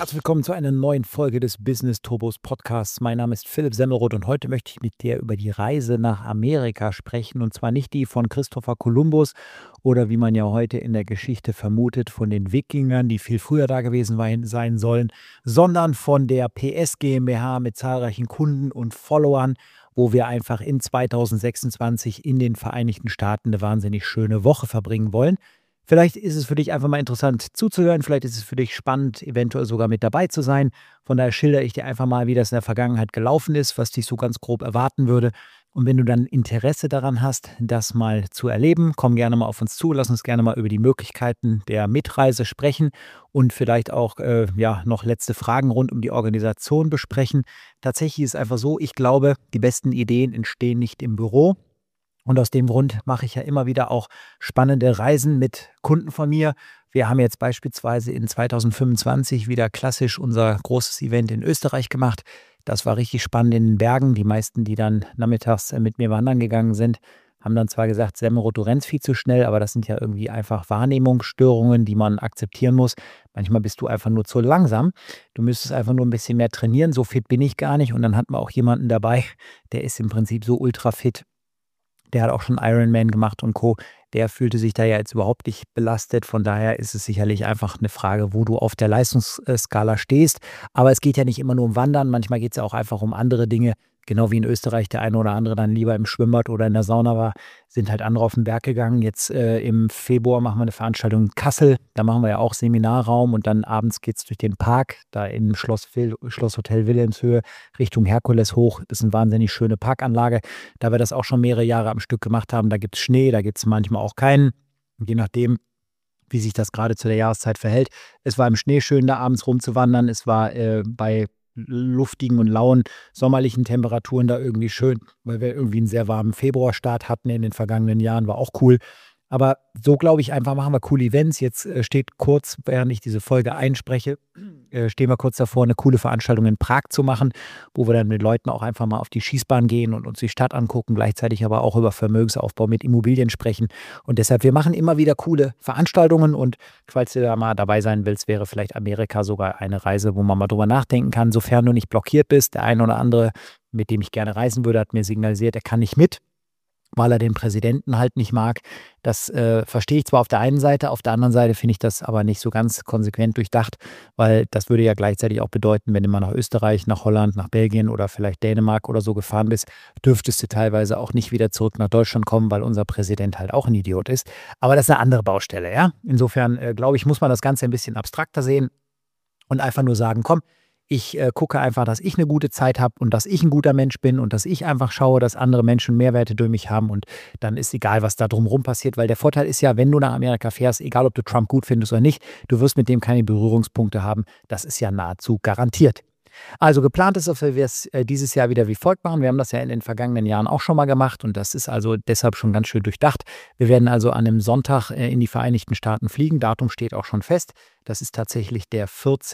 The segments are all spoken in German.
Herzlich willkommen zu einer neuen Folge des Business Turbos Podcasts. Mein Name ist Philipp Semmelroth und heute möchte ich mit dir über die Reise nach Amerika sprechen. Und zwar nicht die von Christopher Columbus oder wie man ja heute in der Geschichte vermutet, von den Wikingern, die viel früher da gewesen sein sollen, sondern von der PS GmbH mit zahlreichen Kunden und Followern, wo wir einfach in 2026 in den Vereinigten Staaten eine wahnsinnig schöne Woche verbringen wollen. Vielleicht ist es für dich einfach mal interessant zuzuhören, vielleicht ist es für dich spannend, eventuell sogar mit dabei zu sein. Von daher schildere ich dir einfach mal, wie das in der Vergangenheit gelaufen ist, was dich so ganz grob erwarten würde. Und wenn du dann Interesse daran hast, das mal zu erleben, komm gerne mal auf uns zu, lass uns gerne mal über die Möglichkeiten der Mitreise sprechen und vielleicht auch noch letzte Fragen rund um die Organisation besprechen. Tatsächlich ist es einfach so, ich glaube, die besten Ideen entstehen nicht im Büro. Und aus dem Grund mache ich ja immer wieder auch spannende Reisen mit Kunden von mir. Wir haben jetzt beispielsweise in 2025 wieder klassisch unser großes Event in Österreich gemacht. Das war richtig spannend in den Bergen. Die meisten, die dann nachmittags mit mir wandern gegangen sind, haben dann zwar gesagt, Semmelroth, du rennst viel zu schnell, aber das sind ja irgendwie einfach Wahrnehmungsstörungen, die man akzeptieren muss. Manchmal bist du einfach nur zu langsam. Du müsstest einfach nur ein bisschen mehr trainieren. So fit bin ich gar nicht. Und dann hatten wir auch jemanden dabei, der ist im Prinzip so ultra fit. Der hat auch schon Ironman gemacht und Co. Der fühlte sich da ja jetzt überhaupt nicht belastet. Von daher ist es sicherlich einfach eine Frage, wo du auf der Leistungsskala stehst. Aber es geht ja nicht immer nur um Wandern. Manchmal geht es ja auch einfach um andere Dinge. Genau wie in Österreich der eine oder andere dann lieber im Schwimmbad oder in der Sauna war, sind halt andere auf den Berg gegangen. Jetzt im Februar machen wir eine Veranstaltung in Kassel. Da machen wir ja auch Seminarraum und dann abends geht es durch den Park, da im Schlosshotel Wilhelmshöhe Richtung Herkules hoch. Das ist eine wahnsinnig schöne Parkanlage. Da wir das auch schon mehrere Jahre am Stück gemacht haben, da gibt es Schnee, da gibt es manchmal auch keinen. Je nachdem, wie sich das gerade zu der Jahreszeit verhält. Es war im Schnee schön, da abends rumzuwandern. Es war bei luftigen und lauen sommerlichen Temperaturen da irgendwie schön, weil wir irgendwie einen sehr warmen Februarstart hatten in den vergangenen Jahren, war auch cool. Aber so glaube ich einfach, machen wir coole Events. Jetzt steht kurz, während ich diese Folge einspreche, stehen wir kurz davor, eine coole Veranstaltung in Prag zu machen, wo wir dann mit Leuten auch einfach mal auf die Schießbahn gehen und uns die Stadt angucken, gleichzeitig aber auch über Vermögensaufbau mit Immobilien sprechen. Und deshalb, wir machen immer wieder coole Veranstaltungen und falls du da mal dabei sein willst, wäre vielleicht Amerika sogar eine Reise, wo man mal drüber nachdenken kann, sofern du nicht blockiert bist. Der eine oder andere, mit dem ich gerne reisen würde, hat mir signalisiert, er kann nicht mit, weil er den Präsidenten halt nicht mag. Das verstehe ich zwar auf der einen Seite, auf der anderen Seite finde ich das aber nicht so ganz konsequent durchdacht, weil das würde ja gleichzeitig auch bedeuten, wenn du mal nach Österreich, nach Holland, nach Belgien oder vielleicht Dänemark oder so gefahren bist, dürftest du teilweise auch nicht wieder zurück nach Deutschland kommen, weil unser Präsident halt auch ein Idiot ist. Aber das ist eine andere Baustelle, ja. Insofern, glaube ich, muss man das Ganze ein bisschen abstrakter sehen und einfach nur sagen, komm, ich gucke einfach, dass ich eine gute Zeit habe und dass ich ein guter Mensch bin und dass ich einfach schaue, dass andere Menschen Mehrwerte durch mich haben und dann ist egal, was da drumherum passiert, weil der Vorteil ist ja, wenn du nach Amerika fährst, egal ob du Trump gut findest oder nicht, du wirst mit dem keine Berührungspunkte haben. Das ist ja nahezu garantiert. Also geplant ist, dass wir es dieses Jahr wieder wie folgt machen. Wir haben das ja in den vergangenen Jahren auch schon mal gemacht und das ist also deshalb schon ganz schön durchdacht. Wir werden also an einem Sonntag in die Vereinigten Staaten fliegen. Datum steht auch schon fest. Das ist tatsächlich der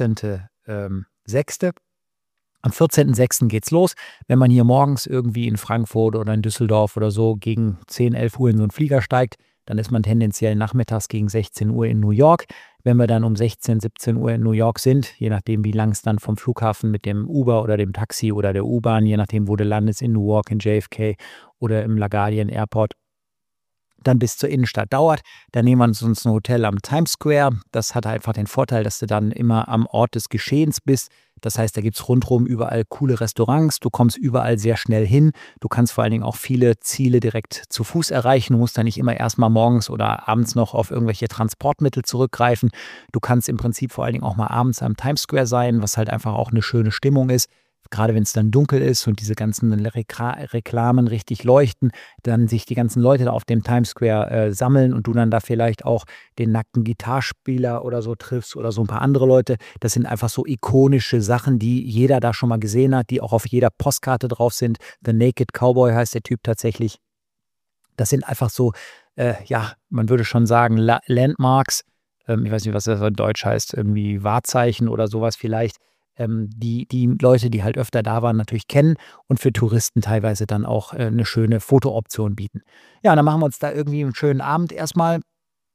14.06. Am 14.06. geht's los. Wenn man hier morgens irgendwie in Frankfurt oder in Düsseldorf oder so gegen 10, 11 Uhr in so einen Flieger steigt, dann ist man tendenziell nachmittags gegen 16 Uhr in New York. Wenn wir dann um 16, 17 Uhr in New York sind, je nachdem, wie lang es dann vom Flughafen mit dem Uber oder dem Taxi oder der U-Bahn, je nachdem, wo du landest, in Newark, in JFK oder im LaGuardia Airport, dann bis zur Innenstadt dauert. Dann nehmen wir uns ein Hotel am Times Square. Das hat einfach den Vorteil, dass du dann immer am Ort des Geschehens bist. Das heißt, da gibt es rundherum überall coole Restaurants. Du kommst überall sehr schnell hin. Du kannst vor allen Dingen auch viele Ziele direkt zu Fuß erreichen. Du musst da nicht immer erstmal morgens oder abends noch auf irgendwelche Transportmittel zurückgreifen. Du kannst im Prinzip vor allen Dingen auch mal abends am Times Square sein, was halt einfach auch eine schöne Stimmung ist. Gerade wenn es dann dunkel ist und diese ganzen Reklamen richtig leuchten, dann sich die ganzen Leute da auf dem Times Square sammeln und du dann da vielleicht auch den nackten Gitarrespieler oder so triffst oder so ein paar andere Leute. Das sind einfach so ikonische Sachen, die jeder da schon mal gesehen hat, die auch auf jeder Postkarte drauf sind. The Naked Cowboy heißt der Typ tatsächlich. Das sind einfach so, man würde schon sagen, Landmarks. Ich weiß nicht, was das in Deutsch heißt, irgendwie Wahrzeichen oder sowas vielleicht. Die Leute, die halt öfter da waren, natürlich kennen und für Touristen teilweise dann auch eine schöne Fotooption bieten. Ja, und dann machen wir uns da irgendwie einen schönen Abend erstmal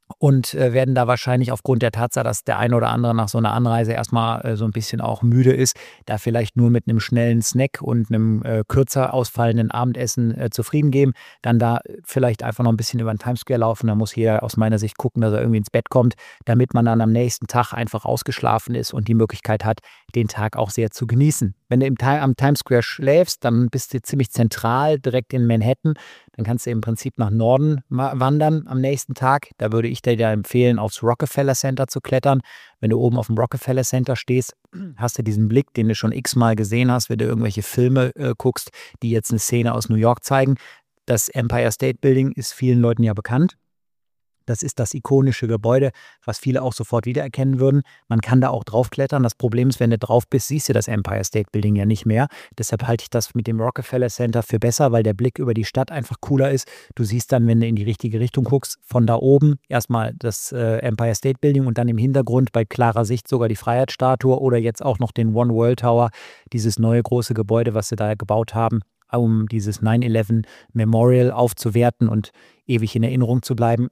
und werden da wahrscheinlich aufgrund der Tatsache, dass der eine oder andere nach so einer Anreise erstmal so ein bisschen auch müde ist, da vielleicht nur mit einem schnellen Snack und einem kürzer ausfallenden Abendessen zufrieden geben. Dann da vielleicht einfach noch ein bisschen über den Times Square laufen. Da muss jeder aus meiner Sicht gucken, dass er irgendwie ins Bett kommt, damit man dann am nächsten Tag einfach ausgeschlafen ist und die Möglichkeit hat, den Tag auch sehr zu genießen. Wenn du am Times Square schläfst, dann bist du ziemlich zentral, direkt in Manhattan. Dann kannst du im Prinzip nach Norden wandern am nächsten Tag. Da würde ich dir ja empfehlen, aufs Rockefeller Center zu klettern. Wenn du oben auf dem Rockefeller Center stehst, hast du diesen Blick, den du schon x-mal gesehen hast, wenn du irgendwelche Filme guckst, die jetzt eine Szene aus New York zeigen. Das Empire State Building ist vielen Leuten ja bekannt. Das ist das ikonische Gebäude, was viele auch sofort wiedererkennen würden. Man kann da auch draufklettern. Das Problem ist, wenn du drauf bist, siehst du das Empire State Building ja nicht mehr. Deshalb halte ich das mit dem Rockefeller Center für besser, weil der Blick über die Stadt einfach cooler ist. Du siehst dann, wenn du in die richtige Richtung guckst, von da oben erstmal das Empire State Building und dann im Hintergrund bei klarer Sicht sogar die Freiheitsstatue oder jetzt auch noch den One World Tower, dieses neue große Gebäude, was sie da gebaut haben, um dieses 9/11 Memorial aufzuwerten und ewig in Erinnerung zu bleiben.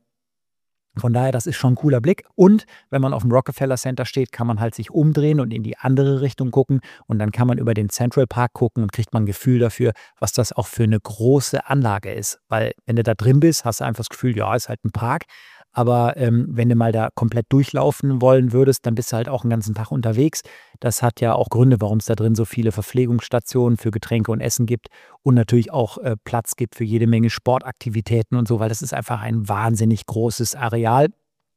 Von daher, das ist schon ein cooler Blick. Und wenn man auf dem Rockefeller Center steht, kann man halt sich umdrehen und in die andere Richtung gucken. Und dann kann man über den Central Park gucken und kriegt man ein Gefühl dafür, was das auch für eine große Anlage ist. Weil wenn du da drin bist, hast du einfach das Gefühl, ja, ist halt ein Park. Aber wenn du mal da komplett durchlaufen wollen würdest, dann bist du halt auch einen ganzen Tag unterwegs. Das hat ja auch Gründe, warum es da drin so viele Verpflegungsstationen für Getränke und Essen gibt und natürlich auch Platz gibt für jede Menge Sportaktivitäten und so, weil das ist einfach ein wahnsinnig großes Areal.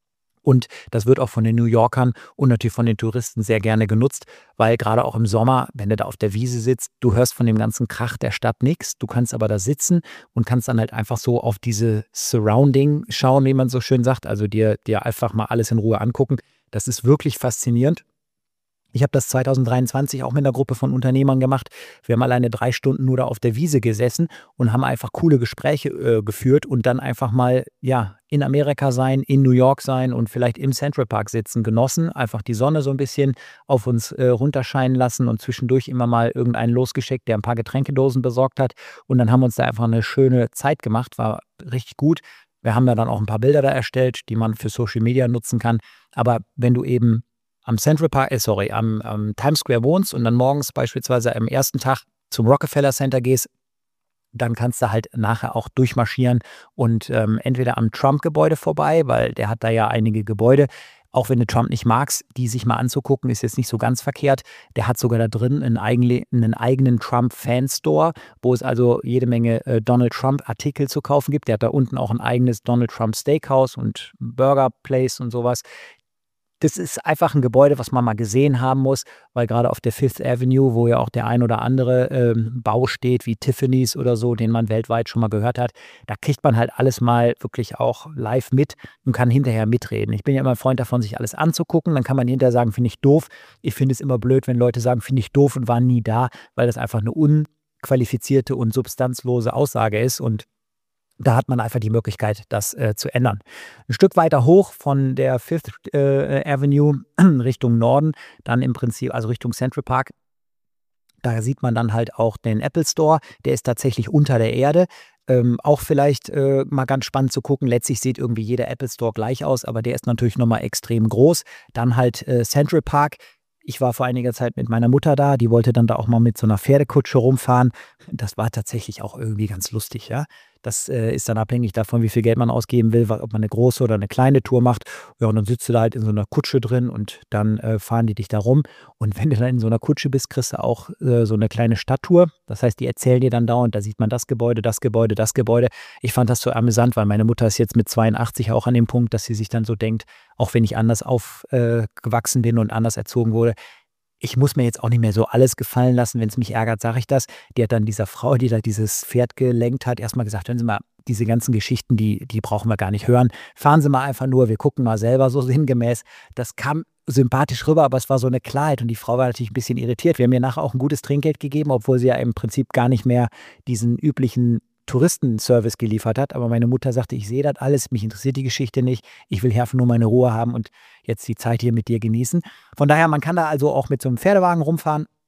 Und das wird auch von den New Yorkern und natürlich von den Touristen sehr gerne genutzt, weil gerade auch im Sommer, wenn du da auf der Wiese sitzt, du hörst von dem ganzen Krach der Stadt nichts. Du kannst aber da sitzen und kannst dann halt einfach so auf diese Surrounding schauen, wie man so schön sagt. Also dir einfach mal alles in Ruhe angucken. Das ist wirklich faszinierend. Ich habe das 2023 auch mit einer Gruppe von Unternehmern gemacht. Wir haben alleine 3 Stunden nur da auf der Wiese gesessen und haben einfach coole Gespräche geführt und dann einfach mal, ja, in Amerika sein, in New York sein und vielleicht im Central Park sitzen, genossen, einfach die Sonne so ein bisschen auf uns runterscheinen lassen und zwischendurch immer mal irgendeinen losgeschickt, der ein paar Getränkedosen besorgt hat. Und dann haben wir uns da einfach eine schöne Zeit gemacht, war richtig gut. Wir haben ja dann auch ein paar Bilder da erstellt, die man für Social Media nutzen kann. Aber wenn du eben am am Times Square wohnst und dann morgens beispielsweise am ersten Tag zum Rockefeller Center gehst, dann kannst du halt nachher auch durchmarschieren und entweder am Trump-Gebäude vorbei, weil der hat da ja einige Gebäude, auch wenn du Trump nicht magst, die sich mal anzugucken, ist jetzt nicht so ganz verkehrt. Der hat sogar da drin einen eigenen Trump-Fan-Store, wo es also jede Menge Donald Trump-Artikel zu kaufen gibt. Der hat da unten auch ein eigenes Donald Trump Steakhouse und Burger Place und sowas. Das ist einfach ein Gebäude, was man mal gesehen haben muss, weil gerade auf der Fifth Avenue, wo ja auch der ein oder andere Bau steht, wie Tiffany's oder so, den man weltweit schon mal gehört hat, da kriegt man halt alles mal wirklich auch live mit und kann hinterher mitreden. Ich bin ja immer ein Freund davon, sich alles anzugucken, dann kann man hinterher sagen, finde ich doof. Ich finde es immer blöd, wenn Leute sagen, finde ich doof und waren nie da, weil das einfach eine unqualifizierte und substanzlose Aussage ist und da hat man einfach die Möglichkeit, das zu ändern. Ein Stück weiter hoch von der Fifth Avenue Richtung Norden, dann im Prinzip, also Richtung Central Park, da sieht man dann halt auch den Apple Store. Der ist tatsächlich unter der Erde. Auch vielleicht mal ganz spannend zu gucken. Letztlich sieht irgendwie jeder Apple Store gleich aus, aber der ist natürlich nochmal extrem groß. Dann halt Central Park. Ich war vor einiger Zeit mit meiner Mutter da, die wollte dann da auch mal mit so einer Pferdekutsche rumfahren. Das war tatsächlich auch irgendwie ganz lustig, ja. Das ist dann abhängig davon, wie viel Geld man ausgeben will, ob man eine große oder eine kleine Tour macht. Ja, und dann sitzt du da halt in so einer Kutsche drin und dann fahren die dich da rum. Und wenn du dann in so einer Kutsche bist, kriegst du auch so eine kleine Stadttour. Das heißt, die erzählen dir dann dauernd, da sieht man das Gebäude, das Gebäude, das Gebäude. Ich fand das so amüsant, weil meine Mutter ist jetzt mit 82 auch an dem Punkt, dass sie sich dann so denkt, auch wenn ich anders aufgewachsen bin und anders erzogen wurde, ich muss mir jetzt auch nicht mehr so alles gefallen lassen, wenn es mich ärgert, sage ich das. Die hat dann dieser Frau, die da dieses Pferd gelenkt hat, erstmal gesagt, hören Sie mal, diese ganzen Geschichten, die brauchen wir gar nicht hören. Fahren Sie mal einfach nur, wir gucken mal selber so sinngemäß. Das kam sympathisch rüber, aber es war so eine Klarheit und die Frau war natürlich ein bisschen irritiert. Wir haben ihr nachher auch ein gutes Trinkgeld gegeben, obwohl sie ja im Prinzip gar nicht mehr diesen üblichen Touristenservice geliefert hat. Aber meine Mutter sagte, ich sehe das alles, mich interessiert die Geschichte nicht. Ich will hier einfach nur meine Ruhe haben und jetzt die Zeit hier mit dir genießen. Von daher, man kann da also auch mit so einem Pferdewagen rumfahren.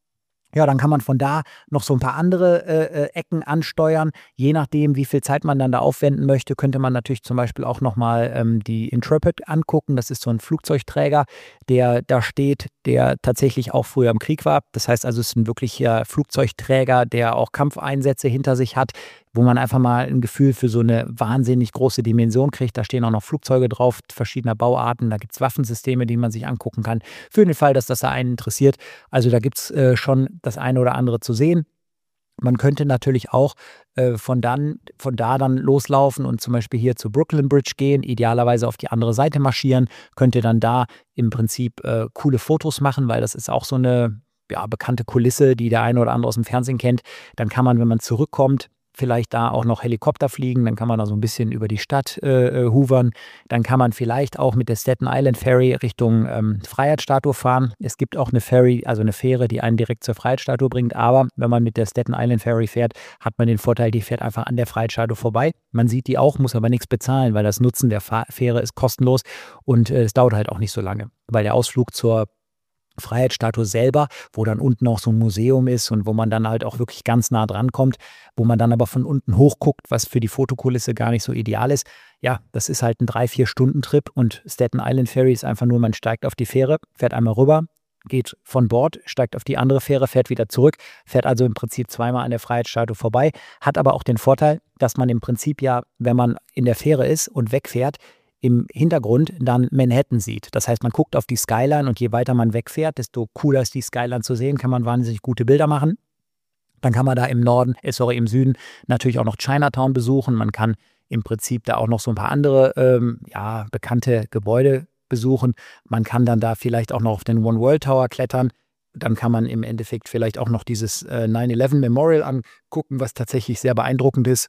Ja, dann kann man von da noch so ein paar andere Ecken ansteuern. Je nachdem, wie viel Zeit man dann da aufwenden möchte, könnte man natürlich zum Beispiel auch noch mal die Intrepid angucken. Das ist so ein Flugzeugträger, der da steht, der tatsächlich auch früher im Krieg war. Das heißt also, es ist ein wirklicher Flugzeugträger, der auch Kampfeinsätze hinter sich hat, wo man einfach mal ein Gefühl für so eine wahnsinnig große Dimension kriegt. Da stehen auch noch Flugzeuge drauf, verschiedener Bauarten. Da gibt es Waffensysteme, die man sich angucken kann, für den Fall, dass das da einen interessiert. Also da gibt es schon das eine oder andere zu sehen. Man könnte natürlich auch von da dann loslaufen und zum Beispiel hier zur Brooklyn Bridge gehen, idealerweise auf die andere Seite marschieren, könnte dann da im Prinzip coole Fotos machen, weil das ist auch so eine bekannte Kulisse, die der eine oder andere aus dem Fernsehen kennt. Dann kann man, wenn man zurückkommt, vielleicht da auch noch Helikopter fliegen, dann kann man da so ein bisschen über die Stadt hovern. Dann kann man vielleicht auch mit der Staten Island Ferry Richtung Freiheitsstatue fahren. Es gibt auch eine Ferry, also eine Fähre, die einen direkt zur Freiheitsstatue bringt. Aber wenn man mit der Staten Island Ferry fährt, hat man den Vorteil, die fährt einfach an der Freiheitsstatue vorbei. Man sieht die auch, muss aber nichts bezahlen, weil das Nutzen der Fähre ist kostenlos und es dauert halt auch nicht so lange, weil der Ausflug zur Freiheitsstatue selber, wo dann unten auch so ein Museum ist und wo man dann halt auch wirklich ganz nah dran kommt, wo man dann aber von unten hochguckt, was für die Fotokulisse gar nicht so ideal ist. Ja, das ist halt ein 3-4-Stunden-Trip und Staten Island Ferry ist einfach nur, man steigt auf die Fähre, fährt einmal rüber, geht von Bord, steigt auf die andere Fähre, fährt wieder zurück, fährt also im Prinzip zweimal an der Freiheitsstatue vorbei, hat aber auch den Vorteil, dass man im Prinzip ja, wenn man in der Fähre ist und wegfährt, im Hintergrund dann Manhattan sieht. Das heißt, man guckt auf die Skyline und je weiter man wegfährt, desto cooler ist die Skyline zu sehen, kann man wahnsinnig gute Bilder machen. Dann kann man da im Süden natürlich auch noch Chinatown besuchen. Man kann im Prinzip da auch noch so ein paar andere bekannte Gebäude besuchen. Man kann dann da vielleicht auch noch auf den One World Tower klettern. Dann kann man im Endeffekt vielleicht auch noch dieses 9/11 Memorial angucken, was tatsächlich sehr beeindruckend ist.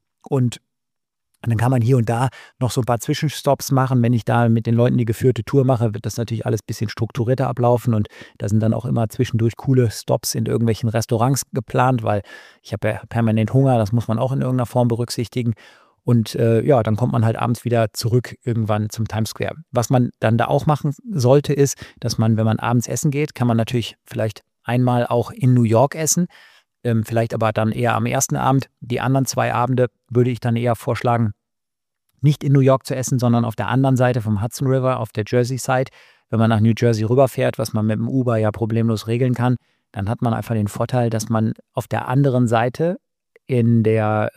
Und dann kann man hier und da noch so ein paar Zwischenstopps machen. Wenn ich da mit den Leuten die geführte Tour mache, wird das natürlich alles ein bisschen strukturierter ablaufen und da sind dann auch immer zwischendurch coole Stops in irgendwelchen Restaurants geplant, weil ich habe ja permanent Hunger, das muss man auch in irgendeiner Form berücksichtigen. Und dann kommt man halt abends wieder zurück irgendwann zum Times Square. Was man dann da auch machen sollte, ist, dass man, wenn man abends essen geht, kann man natürlich vielleicht einmal auch in New York essen. Vielleicht aber dann eher am ersten Abend. Die anderen 2 Abende würde ich dann eher vorschlagen, nicht in New York zu essen, sondern auf der anderen Seite vom Hudson River, auf der Jersey Side. Wenn man nach New Jersey rüberfährt, was man mit dem Uber ja problemlos regeln kann, dann hat man einfach den Vorteil, dass man auf der anderen Seite in der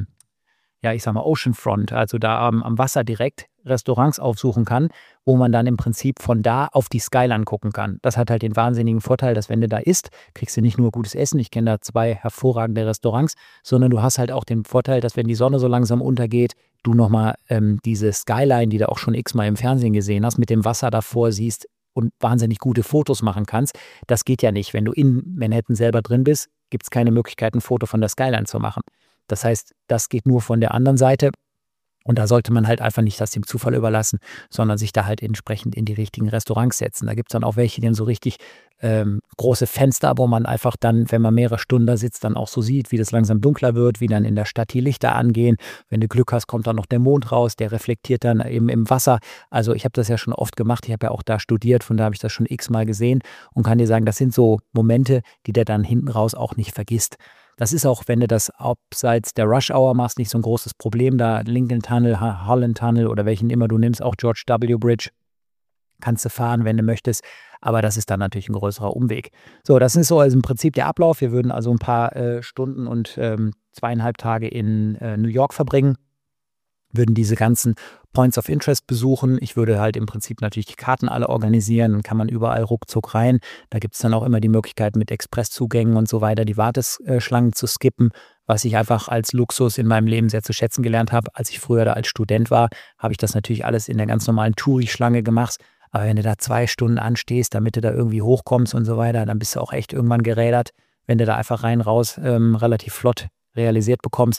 Oceanfront, also da am Wasser direkt Restaurants aufsuchen kann, wo man dann im Prinzip von da auf die Skyline gucken kann. Das hat halt den wahnsinnigen Vorteil, dass wenn du da isst, kriegst du nicht nur gutes Essen, ich kenne da 2 hervorragende Restaurants, sondern du hast halt auch den Vorteil, dass wenn die Sonne so langsam untergeht, du nochmal diese Skyline, die du auch schon x-mal im Fernsehen gesehen hast, mit dem Wasser davor siehst und wahnsinnig gute Fotos machen kannst. Das geht ja nicht. Wenn du in Manhattan selber drin bist, gibt es keine Möglichkeit, ein Foto von der Skyline zu machen. Das heißt, das geht nur von der anderen Seite und da sollte man halt einfach nicht das dem Zufall überlassen, sondern sich da halt entsprechend in die richtigen Restaurants setzen. Da gibt es dann auch welche, die haben so richtig große Fenster, wo man einfach dann, wenn man mehrere Stunden da sitzt, dann auch so sieht, wie das langsam dunkler wird, wie dann in der Stadt die Lichter angehen. Wenn du Glück hast, kommt dann noch der Mond raus, der reflektiert dann eben im Wasser. Also ich habe das ja schon oft gemacht, ich habe ja auch da studiert, von da habe ich das schon x-mal gesehen und kann dir sagen, das sind so Momente, die der dann hinten raus auch nicht vergisst. Das ist auch, wenn du das abseits der Rush Hour machst, nicht so ein großes Problem. Da Lincoln Tunnel, Holland Tunnel oder welchen immer du nimmst, auch George W. Bridge, kannst du fahren, wenn du möchtest. Aber das ist dann natürlich ein größerer Umweg. So, das ist so also im Prinzip der Ablauf. Wir würden also ein paar Stunden und 2,5 Tage in New York verbringen, würden diese ganzen Points of Interest besuchen. Ich würde halt im Prinzip natürlich die Karten alle organisieren. Dann kann man überall ruckzuck rein. Da gibt es dann auch immer die Möglichkeit mit Expresszugängen und so weiter, die Warteschlangen zu skippen, was ich einfach als Luxus in meinem Leben sehr zu schätzen gelernt habe. Als ich früher da als Student war, habe ich das natürlich alles in der ganz normalen Touri-Schlange gemacht. Aber wenn du da 2 Stunden anstehst, damit du da irgendwie hochkommst und so weiter, dann bist du auch echt irgendwann gerädert. Wenn du da einfach rein, raus relativ flott realisiert bekommst,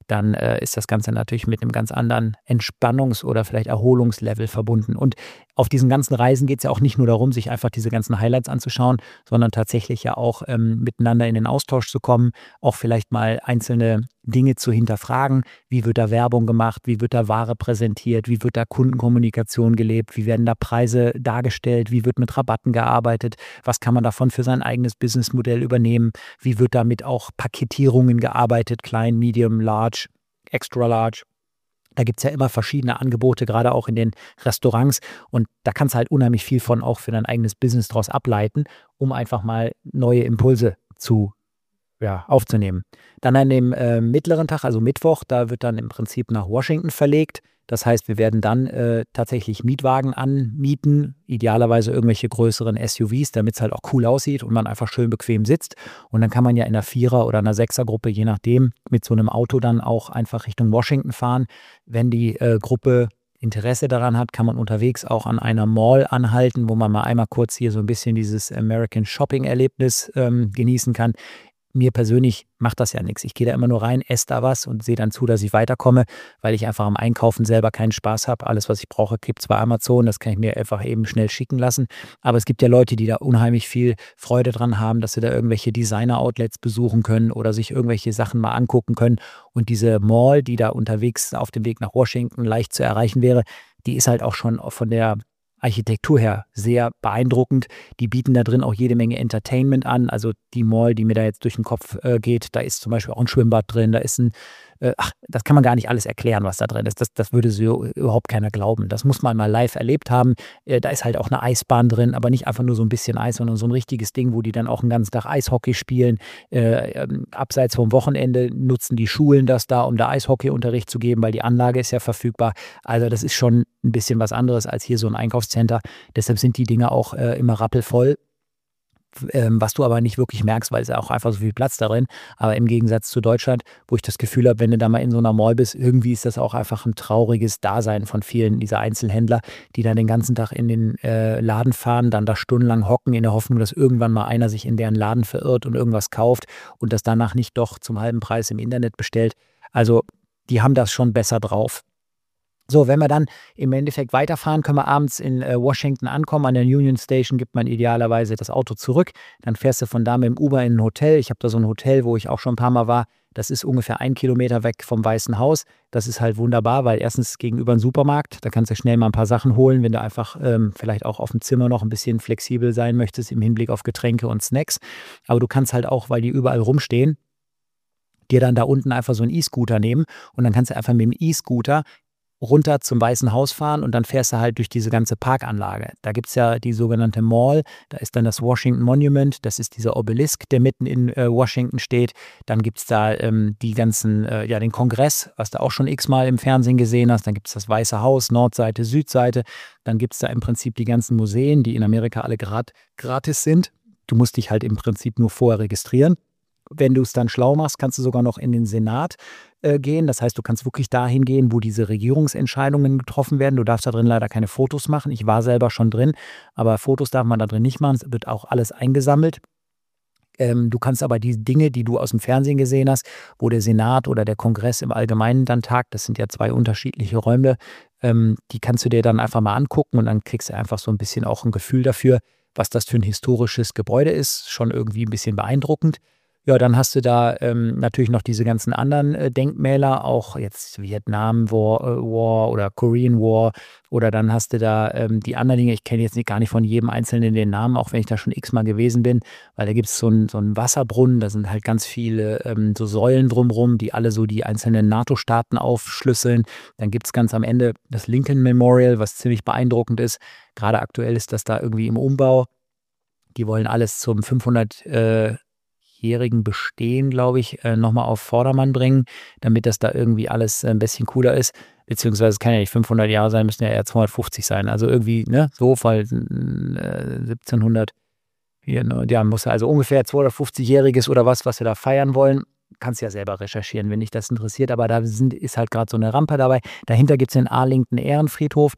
dann ist das Ganze natürlich mit einem ganz anderen Entspannungs- oder vielleicht Erholungslevel verbunden. Und auf diesen ganzen Reisen geht es ja auch nicht nur darum, sich einfach diese ganzen Highlights anzuschauen, sondern tatsächlich ja auch miteinander in den Austausch zu kommen, auch vielleicht mal einzelne Dinge zu hinterfragen. Wie wird da Werbung gemacht? Wie wird da Ware präsentiert? Wie wird da Kundenkommunikation gelebt? Wie werden da Preise dargestellt? Wie wird mit Rabatten gearbeitet? Was kann man davon für sein eigenes Businessmodell übernehmen? Wie wird damit auch Paketierungen gearbeitet? Klein, Medium, Large, Extra Large. Da gibt es ja immer verschiedene Angebote, gerade auch in den Restaurants. Und da kannst du halt unheimlich viel von auch für dein eigenes Business draus ableiten, um einfach mal neue Impulse aufzunehmen. Dann an dem mittleren Tag, also Mittwoch, da wird dann im Prinzip nach Washington verlegt. Das heißt, wir werden dann tatsächlich Mietwagen anmieten, idealerweise irgendwelche größeren SUVs, damit es halt auch cool aussieht und man einfach schön bequem sitzt. Und dann kann man ja in einer Vierer- oder einer Sechsergruppe, je nachdem, mit so einem Auto dann auch einfach Richtung Washington fahren. Wenn die Gruppe Interesse daran hat, kann man unterwegs auch an einer Mall anhalten, wo man mal einmal kurz hier so ein bisschen dieses American Shopping-Erlebnis genießen kann. Mir persönlich macht das ja nichts. Ich gehe da immer nur rein, esse da was und sehe dann zu, dass ich weiterkomme, weil ich einfach am Einkaufen selber keinen Spaß habe. Alles, was ich brauche, gibt es bei Amazon. Das kann ich mir einfach eben schnell schicken lassen. Aber es gibt ja Leute, die da unheimlich viel Freude dran haben, dass sie da irgendwelche Designer-Outlets besuchen können oder sich irgendwelche Sachen mal angucken können. Und diese Mall, die da unterwegs auf dem Weg nach Washington leicht zu erreichen wäre, die ist halt auch schon von der Architektur her sehr beeindruckend. Die bieten da drin auch jede Menge Entertainment an. Also die Mall, die mir da jetzt durch den Kopf geht, da ist zum Beispiel auch ein Schwimmbad drin, da ist das kann man gar nicht alles erklären, was da drin ist. Das würde so überhaupt keiner glauben. Das muss man mal live erlebt haben. Da ist halt auch eine Eisbahn drin, aber nicht einfach nur so ein bisschen Eis, sondern so ein richtiges Ding, wo die dann auch den ganzen Tag Eishockey spielen. Abseits vom Wochenende nutzen die Schulen das da, um da Eishockeyunterricht zu geben, weil die Anlage ist ja verfügbar. Also das ist schon ein bisschen was anderes als hier so ein Einkaufscenter. Deshalb sind die Dinger auch immer rappelvoll. Was du aber nicht wirklich merkst, weil es ja auch einfach so viel Platz darin. Aber im Gegensatz zu Deutschland, wo ich das Gefühl habe, wenn du da mal in so einer Mall bist, irgendwie ist das auch einfach ein trauriges Dasein von vielen dieser Einzelhändler, die dann den ganzen Tag in den Laden fahren, dann da stundenlang hocken in der Hoffnung, dass irgendwann mal einer sich in deren Laden verirrt und irgendwas kauft und das danach nicht doch zum halben Preis im Internet bestellt. Also die haben das schon besser drauf. So, wenn wir dann im Endeffekt weiterfahren, können wir abends in Washington ankommen. An der Union Station gibt man idealerweise das Auto zurück. Dann fährst du von da mit dem Uber in ein Hotel. Ich habe da so ein Hotel, wo ich auch schon ein paar Mal war. Das ist ungefähr 1 Kilometer weg vom Weißen Haus. Das ist halt wunderbar, weil erstens gegenüber ein Supermarkt. Da kannst du schnell mal ein paar Sachen holen, wenn du einfach vielleicht auch auf dem Zimmer noch ein bisschen flexibel sein möchtest im Hinblick auf Getränke und Snacks. Aber du kannst halt auch, weil die überall rumstehen, dir dann da unten einfach so einen E-Scooter nehmen und dann kannst du einfach mit dem E-Scooter runter zum Weißen Haus fahren und dann fährst du halt durch diese ganze Parkanlage. Da gibt es ja die sogenannte Mall, da ist dann das Washington Monument, das ist dieser Obelisk, der mitten in Washington steht. Dann gibt es da die ganzen, den Kongress, was du auch schon x-mal im Fernsehen gesehen hast. Dann gibt es das Weiße Haus, Nordseite, Südseite. Dann gibt es da im Prinzip die ganzen Museen, die in Amerika alle gratis sind. Du musst dich halt im Prinzip nur vorher registrieren. Wenn du es dann schlau machst, kannst du sogar noch in den Senat gehen. Das heißt, du kannst wirklich dahin gehen, wo diese Regierungsentscheidungen getroffen werden. Du darfst da drin leider keine Fotos machen. Ich war selber schon drin, aber Fotos darf man da drin nicht machen. Es wird auch alles eingesammelt. Du kannst aber die Dinge, die du aus dem Fernsehen gesehen hast, wo der Senat oder der Kongress im Allgemeinen dann tagt, das sind ja 2 unterschiedliche Räume, die kannst du dir dann einfach mal angucken und dann kriegst du einfach so ein bisschen auch ein Gefühl dafür, was das für ein historisches Gebäude ist. Schon irgendwie ein bisschen beeindruckend. Ja, dann hast du da natürlich noch diese ganzen anderen Denkmäler, auch jetzt Vietnam War oder Korean War, oder dann hast du da die anderen Dinge. Ich kenne jetzt gar nicht von jedem Einzelnen den Namen, auch wenn ich da schon x-mal gewesen bin, weil da gibt es so einen Wasserbrunnen, da sind halt ganz viele so Säulen drumherum, die alle so die einzelnen NATO-Staaten aufschlüsseln. Dann gibt es ganz am Ende das Lincoln Memorial, was ziemlich beeindruckend ist. Gerade aktuell ist das da irgendwie im Umbau. Die wollen alles zum 500-jährigen Bestehen, glaube ich, nochmal auf Vordermann bringen, damit das da irgendwie alles ein bisschen cooler ist. Beziehungsweise es kann ja nicht 500 Jahre sein, müssen ja eher 250 sein. Also irgendwie, ne, so, weil 1700, ja, muss also ungefähr 250-jähriges oder was wir da feiern wollen. kannst ja selber recherchieren, wenn dich das interessiert, aber da ist halt gerade so eine Rampe dabei. Dahinter gibt es den Arlington Ehrenfriedhof,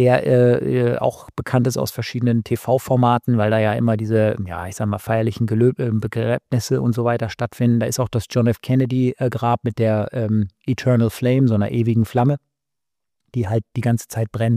der auch bekannt ist aus verschiedenen TV-Formaten, weil da ja immer diese, ja, ich sag mal, feierlichen Begräbnisse und so weiter stattfinden. Da ist auch das John F. Kennedy-Grab mit der Eternal Flame, so einer ewigen Flamme, die halt die ganze Zeit brennt.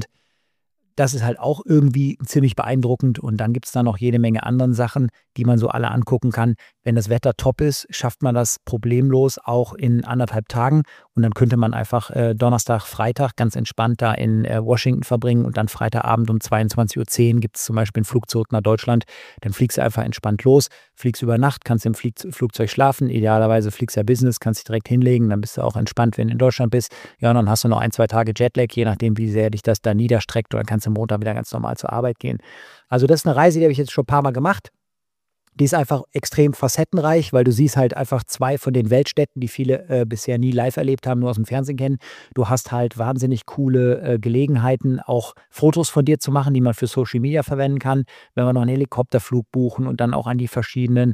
Das ist halt auch irgendwie ziemlich beeindruckend und dann gibt es da noch jede Menge anderen Sachen, die man so alle angucken kann. Wenn das Wetter top ist, schafft man das problemlos auch in 1,5 Tagen und dann könnte man einfach Donnerstag, Freitag ganz entspannt da in Washington verbringen und dann Freitagabend um 22:10 Uhr gibt es zum Beispiel einen Flug zurück nach Deutschland. Dann fliegst du einfach entspannt los, fliegst über Nacht, kannst im Flugzeug schlafen, idealerweise fliegst ja Business, kannst dich direkt hinlegen, dann bist du auch entspannt, wenn du in Deutschland bist. Ja, und dann hast du noch 1, 2 Tage Jetlag, je nachdem, wie sehr dich das da niederstreckt und dann kannst du Montag wieder ganz normal zur Arbeit gehen. Also das ist eine Reise, die habe ich jetzt schon ein paar Mal gemacht. Die ist einfach extrem facettenreich, weil du siehst halt einfach 2 von den Weltstädten, die viele bisher nie live erlebt haben, nur aus dem Fernsehen kennen. Du hast halt wahnsinnig coole Gelegenheiten, auch Fotos von dir zu machen, die man für Social Media verwenden kann. Wenn wir noch einen Helikopterflug buchen und dann auch an die verschiedenen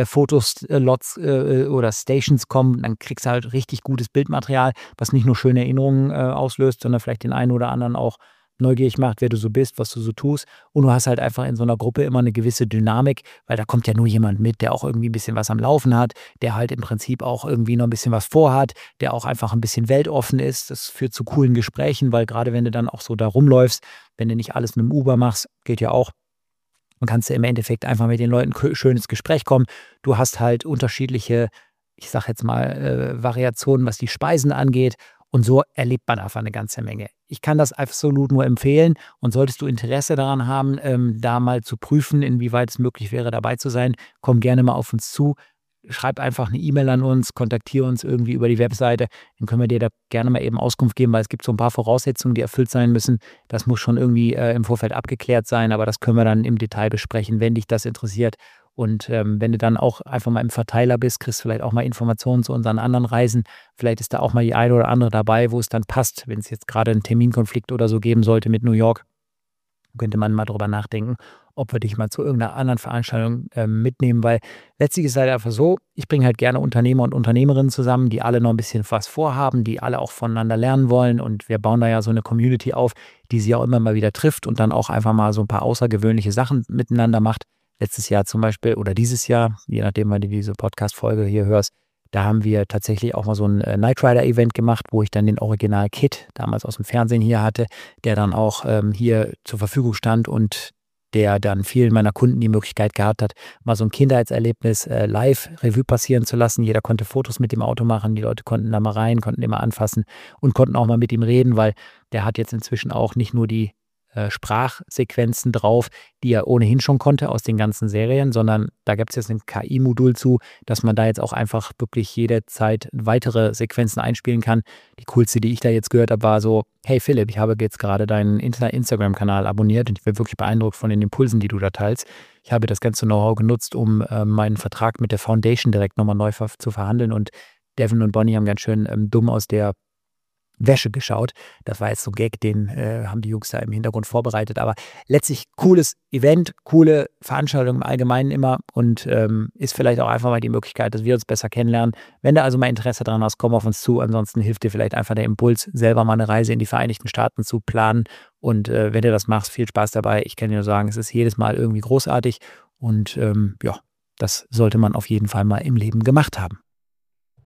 Fotoslots oder Stations kommen, dann kriegst du halt richtig gutes Bildmaterial, was nicht nur schöne Erinnerungen auslöst, sondern vielleicht den einen oder anderen auch neugierig macht, wer du so bist, was du so tust. Und du hast halt einfach in so einer Gruppe immer eine gewisse Dynamik, weil da kommt ja nur jemand mit, der auch irgendwie ein bisschen was am Laufen hat, der halt im Prinzip auch irgendwie noch ein bisschen was vorhat, der auch einfach ein bisschen weltoffen ist. Das führt zu coolen Gesprächen, weil gerade wenn du dann auch so da rumläufst, wenn du nicht alles mit dem Uber machst, geht ja auch, dann kannst du im Endeffekt einfach mit den Leuten schön ins Gespräch kommen. Du hast halt unterschiedliche, ich sag jetzt mal, Variationen, was die Speisen angeht. Und so erlebt man einfach eine ganze Menge. Ich kann das absolut nur empfehlen und solltest du Interesse daran haben, da mal zu prüfen, inwieweit es möglich wäre, dabei zu sein, komm gerne mal auf uns zu. Schreib einfach eine E-Mail an uns, kontaktiere uns irgendwie über die Webseite, dann können wir dir da gerne mal eben Auskunft geben, weil es gibt so ein paar Voraussetzungen, die erfüllt sein müssen. Das muss schon irgendwie im Vorfeld abgeklärt sein, aber das können wir dann im Detail besprechen, wenn dich das interessiert. Und wenn du dann auch einfach mal im Verteiler bist, kriegst du vielleicht auch mal Informationen zu unseren anderen Reisen. Vielleicht ist da auch mal die eine oder andere dabei, wo es dann passt, wenn es jetzt gerade einen Terminkonflikt oder so geben sollte mit New York. Könnte man mal drüber nachdenken, ob wir dich mal zu irgendeiner anderen Veranstaltung mitnehmen, weil letztlich ist es halt einfach so, ich bringe halt gerne Unternehmer und Unternehmerinnen zusammen, die alle noch ein bisschen was vorhaben, die alle auch voneinander lernen wollen und wir bauen da ja so eine Community auf, die sich auch immer mal wieder trifft und dann auch einfach mal so ein paar außergewöhnliche Sachen miteinander macht. Letztes Jahr zum Beispiel oder dieses Jahr, je nachdem, wann du diese Podcast-Folge hier hörst, da haben wir tatsächlich auch mal so ein Knight Rider-Event gemacht, wo ich dann den Original-Kit damals aus dem Fernsehen hier hatte, der dann auch hier zur Verfügung stand und der dann vielen meiner Kunden die Möglichkeit gehabt hat, mal so ein Kindheitserlebnis live Revue passieren zu lassen. Jeder konnte Fotos mit dem Auto machen, die Leute konnten da mal rein, konnten den mal anfassen und konnten auch mal mit ihm reden, weil der hat jetzt inzwischen auch nicht nur die Sprachsequenzen drauf, die er ohnehin schon konnte aus den ganzen Serien, sondern da gibt es jetzt ein KI-Modul zu, dass man da jetzt auch einfach wirklich jederzeit weitere Sequenzen einspielen kann. Die coolste, die ich da jetzt gehört habe, war so, hey Philipp, ich habe jetzt gerade deinen Instagram-Kanal abonniert und ich bin wirklich beeindruckt von den Impulsen, die du da teilst. Ich habe das ganze Know-how genutzt, um meinen Vertrag mit der Foundation direkt nochmal neu zu verhandeln und Devin und Bonnie haben ganz schön dumm aus der Wäsche geschaut. Das war jetzt so ein Gag, den haben die Jungs da im Hintergrund vorbereitet. Aber letztlich cooles Event, coole Veranstaltung im Allgemeinen immer und ist vielleicht auch einfach mal die Möglichkeit, dass wir uns besser kennenlernen. Wenn du also mal Interesse daran hast, komm auf uns zu. Ansonsten hilft dir vielleicht einfach der Impuls, selber mal eine Reise in die Vereinigten Staaten zu planen. Und wenn du das machst, viel Spaß dabei. Ich kann dir nur sagen, es ist jedes Mal irgendwie großartig und ja, das sollte man auf jeden Fall mal im Leben gemacht haben.